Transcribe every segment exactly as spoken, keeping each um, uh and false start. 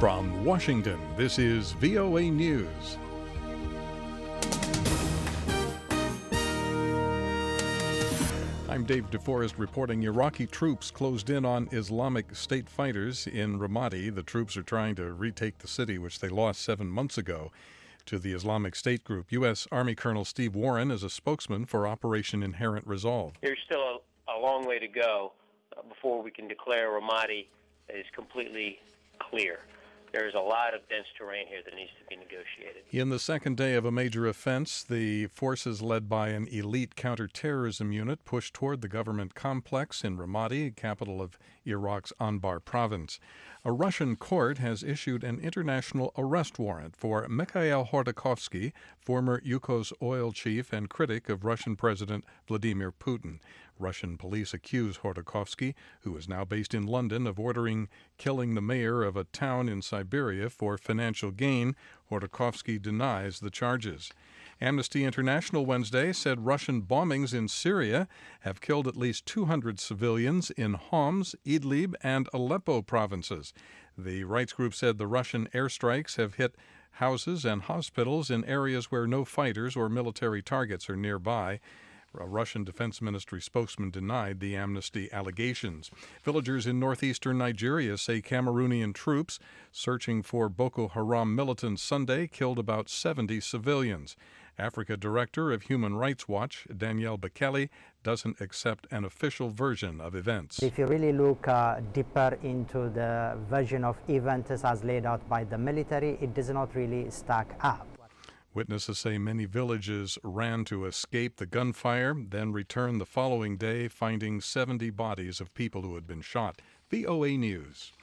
From Washington, this is V O A News. I'm Dave DeForest reporting Iraqi troops closed in on Islamic State fighters in Ramadi. The troops are trying to retake the city, which they lost seven months ago to the Islamic State group. U S. Army Colonel Steve Warren is a spokesman for Operation Inherent Resolve. There's still a, a long way to go uh, before we can declare Ramadi is completely clear. There's a lot of dense terrain here that needs to be negotiated. In the second day of a major offense, the forces led by an elite counterterrorism unit pushed toward the government complex in Ramadi, capital of Iraq's Anbar province. A Russian court has issued an international arrest warrant for Mikhail Khodorkovsky, former Yukos oil chief and critic of Russian President Vladimir Putin. Russian police accuse Khodorkovsky, who is now based in London, of ordering killing the mayor of a town in Siberia for financial gain. Khodorkovsky denies the charges. Amnesty International Wednesday said Russian bombings in Syria have killed at least two hundred civilians in Homs, Idlib, and Aleppo provinces. The rights group said the Russian airstrikes have hit houses and hospitals in areas where no fighters or military targets are nearby. A Russian Defense Ministry spokesman denied the amnesty allegations. Villagers in northeastern Nigeria say Cameroonian troops searching for Boko Haram militants Sunday killed about seventy civilians. Africa Director of Human Rights Watch, Danielle Bekele, doesn't accept an official version of events. If you really look uh, deeper into the version of events as laid out by the military, it does not really stack up. Witnesses say many villages ran to escape the gunfire, then returned the following day, finding seventy bodies of people who had been shot. V O A News.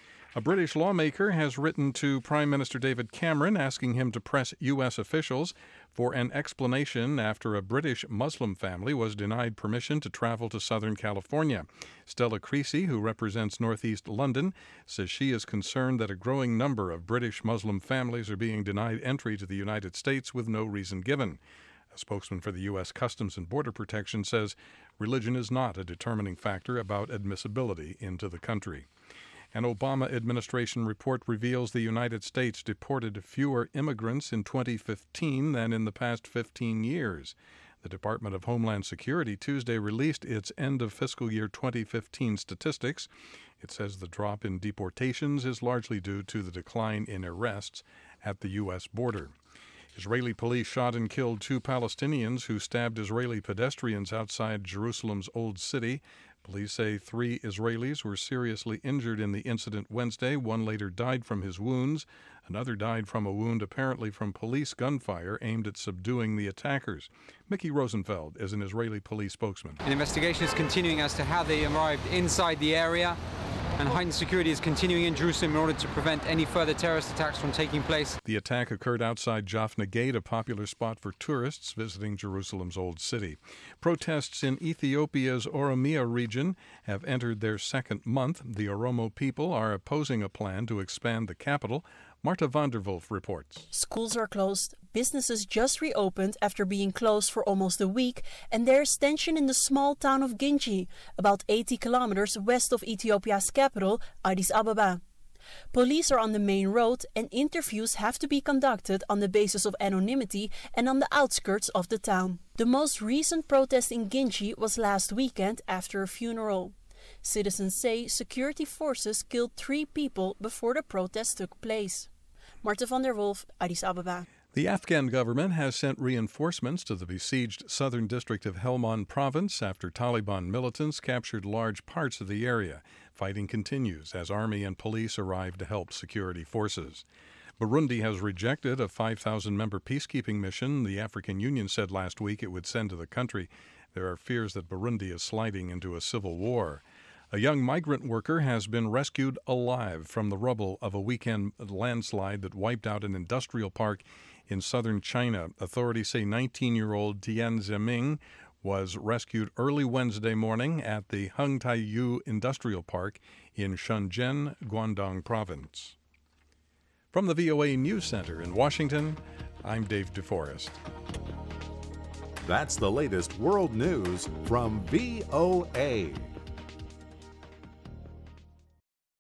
A British lawmaker has written to Prime Minister David Cameron asking him to press U S officials for an explanation after a British Muslim family was denied permission to travel to Southern California. Stella Creasy, who represents Northeast London, says she is concerned that a growing number of British Muslim families are being denied entry to the United States with no reason given. A spokesman for the U S. Customs and Border Protection says religion is not a determining factor about admissibility into the country. An Obama administration report reveals the United States deported fewer immigrants in twenty fifteen than in the past fifteen years. The Department of Homeland Security Tuesday released its end of fiscal year twenty fifteen statistics. It says the drop in deportations is largely due to the decline in arrests at the U S border. Israeli police shot and killed two Palestinians who stabbed Israeli pedestrians outside Jerusalem's Old City. Police say three Israelis were seriously injured in the incident Wednesday. One later died from his wounds. Another died from a wound apparently from police gunfire aimed at subduing the attackers. Mickey Rosenfeld is an Israeli police spokesman. An investigation is continuing as to how they arrived inside the area, and heightened security is continuing in Jerusalem in order to prevent any further terrorist attacks from taking place. The attack occurred outside Jaffna Gate, a popular spot for tourists visiting Jerusalem's Old City. Protests in Ethiopia's Oromia region have entered their second month. The Oromo people are opposing a plan to expand the capital. Marta Vanderwolf reports. Schools are closed, businesses just reopened after being closed for almost a week, and there's tension in the small town of Ginchi, about eighty kilometers west of Ethiopia's capital, Addis Ababa. Police are on the main road, and interviews have to be conducted on the basis of anonymity and on the outskirts of the town. The most recent protest in Ginchi was last weekend after a funeral. Citizens say security forces killed three people before the protest took place. Marta van der Wolf, Addis Ababa. The Afghan government has sent reinforcements to the besieged southern district of Helmand province after Taliban militants captured large parts of the area. Fighting continues as army and police arrive to help security forces. Burundi has rejected a five thousand member peacekeeping mission the African Union said last week it would send to the country. There are fears that Burundi is sliding into a civil war. A young migrant worker has been rescued alive from the rubble of a weekend landslide that wiped out an industrial park in southern China. Authorities say nineteen-year-old Tian Zeming was rescued early Wednesday morning at the Hengtaiyu Industrial Park in Shenzhen, Guangdong Province. From the V O A News Center in Washington, I'm Dave DeForest. That's the latest world news from V O A.